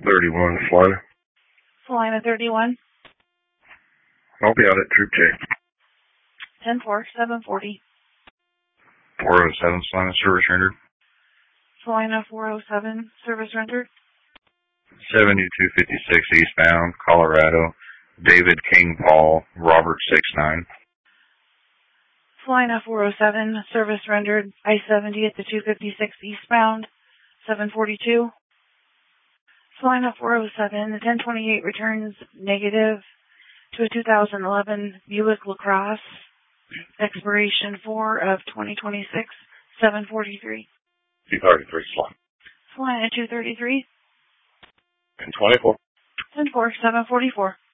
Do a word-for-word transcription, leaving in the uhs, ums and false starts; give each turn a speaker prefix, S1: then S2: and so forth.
S1: thirty-one, Salina.
S2: Salina thirty-one.
S1: I'll be out at Troop J.
S2: ten four, seven forty.
S1: four oh seven, Salina, service rendered.
S2: Salina four oh seven, service rendered.
S1: seventy-two fifty-six eastbound, Colorado. David King Paul, Robert six nine.
S2: Salina four oh seven, service rendered. I seventy at the two fifty-six eastbound, seven forty-two. Salina four oh seven, the ten twenty-eight returns negative to a two thousand eleven Buick LaCrosse, expiration four of twenty twenty-six, seven forty-three.
S1: two thirty-three, Salina.
S2: Salina two thirty-three.
S1: And twenty-four.
S2: ten four, seven forty-four.